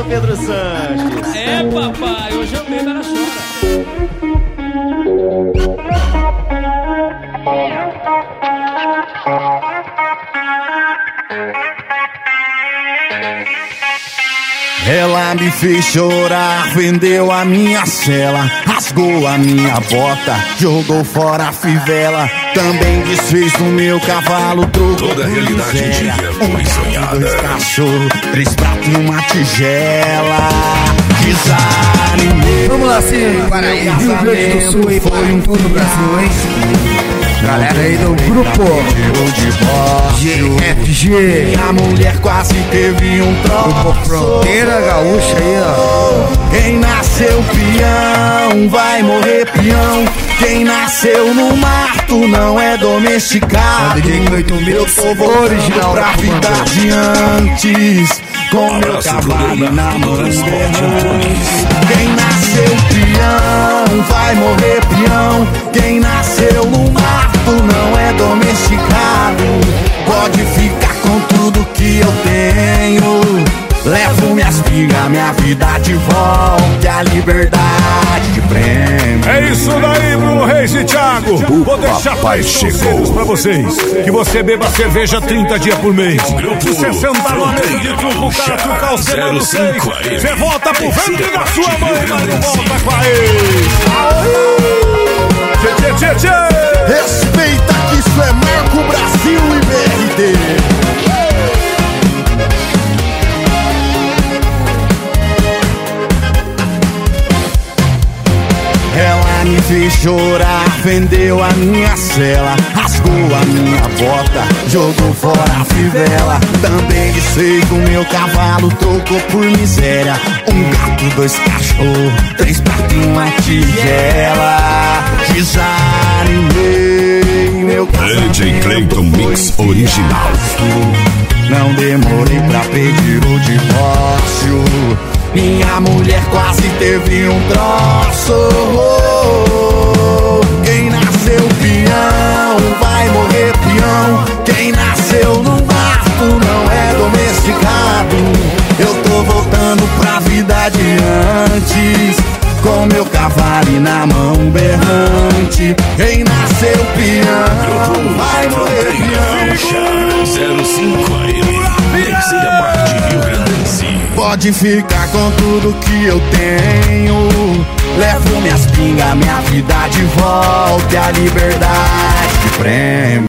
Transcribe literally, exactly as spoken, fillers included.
seu Pedro Sanches. É, papai, hoje eu bebo, ela chora. Ela me fez chorar, vendeu a minha cela, rasgou a minha bota, jogou fora a fivela, também desfez o meu cavalo, trocou toda a realidade um dia foi sonhada. Dois cachorros, três pratos e uma tigela. Desanimei. Vamos lá, sim, para aí, Rio Grande do Sul e foi um todo Brasil, hein? Galera aí do grupo G F G. Minha mulher quase teve um troço. Grupo Fronteira Gaúcha aí, ó. Quem nasceu peão vai morrer peão. Quem nasceu no mato não é domesticado. Eu tô voltando pra vida de antes, com meu cavalo na mão. Quem nasceu peão vai morrer peão. Quem nasceu no mato não é domesticado. Pode ficar com tudo que eu tenho. Levo minhas pingas, minha vida de volta, a liberdade de prêmio. É isso daí, Bruno Reis e Thiago. Vou deixar três conselhos pra vocês. Que você beba cerveja trinta dias por mês. Se você sentar numa mesa de truco, o cara trucar o semana seis, você volta pro ventre da sua mãe, mas não volta com a ex. Tchê, tchê, tchê, tchê. Respeita que isso é Marco Brasil e B R D. Ela me fez chorar, vendeu a minha cela, rasgou a minha bota, jogou fora a fivela, também desfez o meu cavalo, trocou por miséria. Um gato, dois cachorros, três pratos e uma tigela. Desanimei, meu D J Clayton Mix original. Não demorei pra pedir o divórcio. Minha mulher quase teve um troço. Quem nasceu peão vai morrer peão. Quem nasceu no mato não é domesticado. Eu tô voltando pra vida de antes, com meu cavalo na mão berrante. Quem nasceu peão vai morrer peão. zero cinco A M, terceira parte, Rio Grande do Sul. Pode ficar com tudo que eu tenho. Levo minhas pingas, minha vida de volta, a liberdade de prêmio.